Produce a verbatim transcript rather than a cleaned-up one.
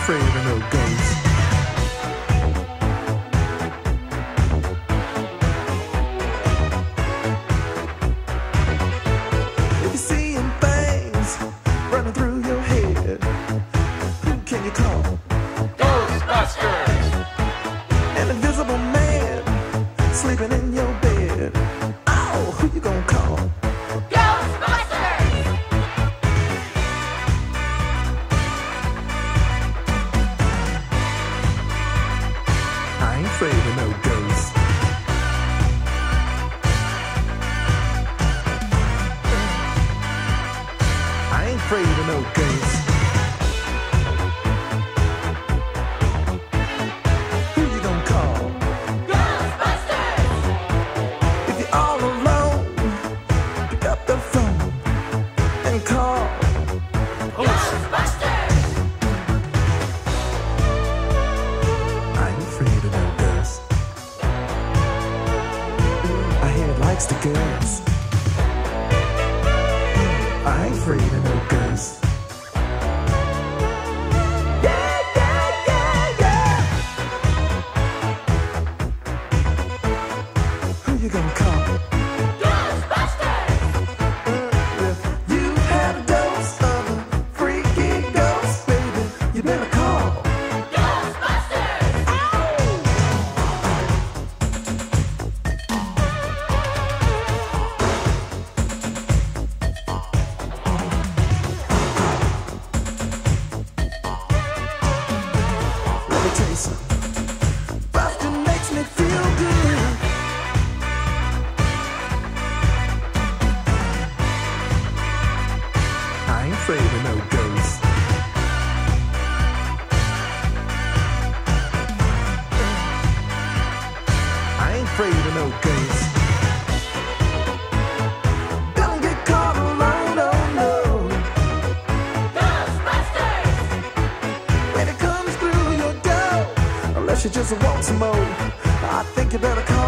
afraid of no ghosts. If you're seeing things running through your head, who can you call? Ghostbusters! An invisible man sleeping in your bed. Oh, who you gonna call? Ghostbusters! I ain't afraid of no ghosts. I ain't afraid of no ghosts. Who you gonna call? Ghostbusters! If you're all alone, pick up the phone and call. Ghostbusters! I ain't afraid of no ghosts. I hear it likes the girls. I ain't afraid of no ghosts. Yeah, yeah, yeah, yeah. Who you gonna call? Ghostbusters! If you had a dose of a freaky ghost, baby, you better call. Ghostbusters! Let me tell you something. Bustin' makes me feel good. I ain't afraid of no ghosts. I ain't afraid of no ghosts. Don't get caught alone, no, no. Ghostbusters! When it comes through your door, unless you just want some more, I think you better call.